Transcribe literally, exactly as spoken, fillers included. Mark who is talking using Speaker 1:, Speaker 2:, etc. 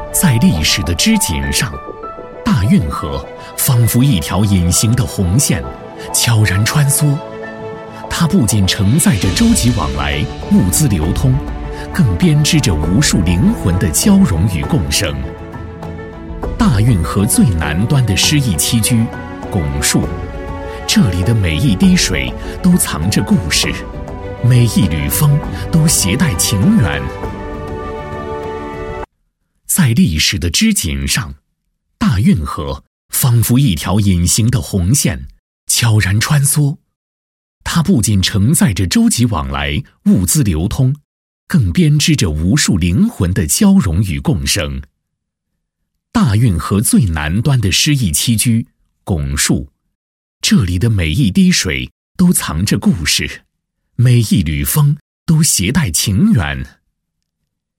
Speaker 1: 在历史的织锦上，大运河仿佛一条隐形的红线，悄然穿梭。它不仅承载着洲际往来、物资流通，更编织着无数灵魂的交融与共生。大运河最南端的诗意栖居拱墅，这里的每一滴水都藏着故事，每一缕风都携带情缘。在历史的织锦上，大运河仿佛一条隐形的红线，悄然穿梭。它不仅承载着洲际往来、物资流通，更编织着无数灵魂的交融与共生。大运河最南端的诗意栖居拱墅，这里的每一滴水都藏着故事，每一缕风都携带情缘。